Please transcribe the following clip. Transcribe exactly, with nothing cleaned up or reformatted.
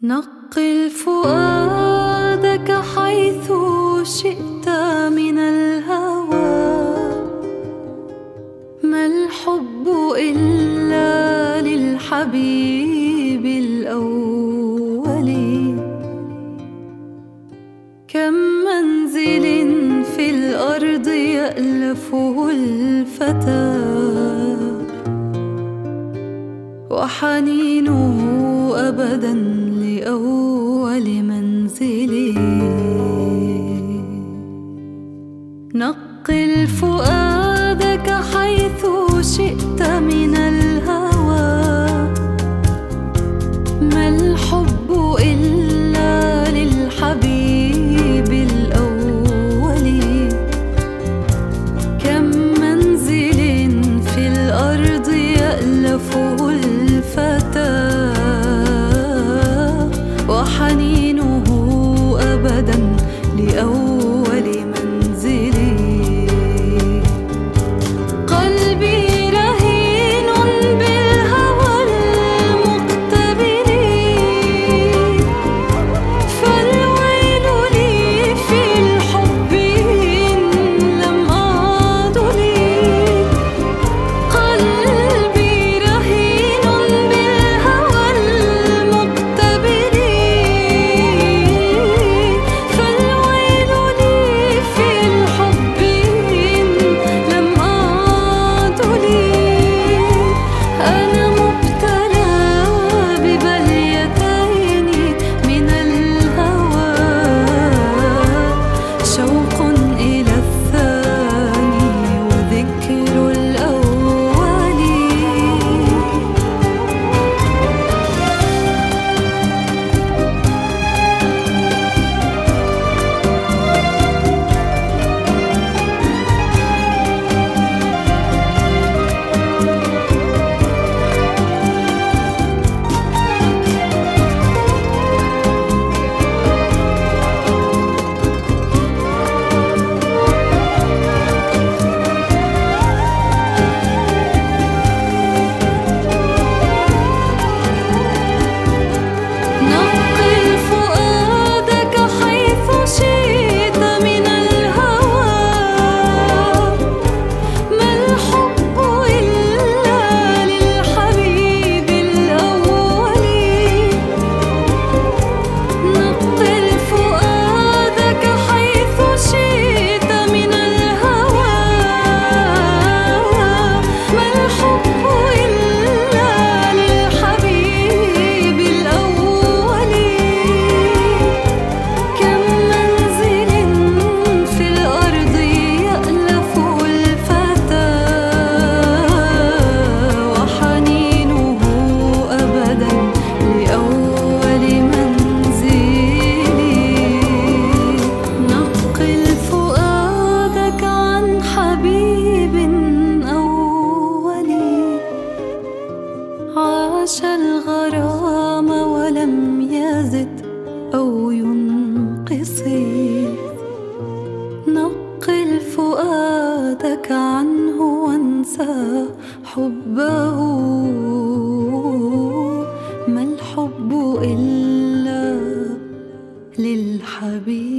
نقل فؤادك حيث شئت من الهوى. ما الحب إلا للحبيب الأول. كم منزل في الأرض يألفه الفتى، وحنينه أبداً لأول منزلي. نقل فؤادك حيث شئت من الهوى. ما الحب إلا للحبيب الأول. كم منزل في الأرض يألفه الفتى، وحنينه أبداً لأول منزلي. قلبي رهين بالهوى المقتبل، فالويل لي في الحب إن لم أعدل. قلبي رهين بالهوى المقتبل، فالويل لي في الحب إن لم أعدل. أنا مبتلى ببليتين من الهوى، شوق إلى الثاني وذكر الأول. نقل فؤادك حيث شئت من الهوى. ما الحب إلا للحبيب الأول. نقل فؤادك حيث شئت من الهوى. ما الحب إلا للحبيب الأول. كم منزل في الأرض يألفه الفتى، وحنينه أبداً لأول منزلي. نقل فؤادك عن حبيب أول، عاش الغرام ولم يزد أو ينقص. نقل فؤادك عنه وانسى حبه. ما الحب إلا للحبيب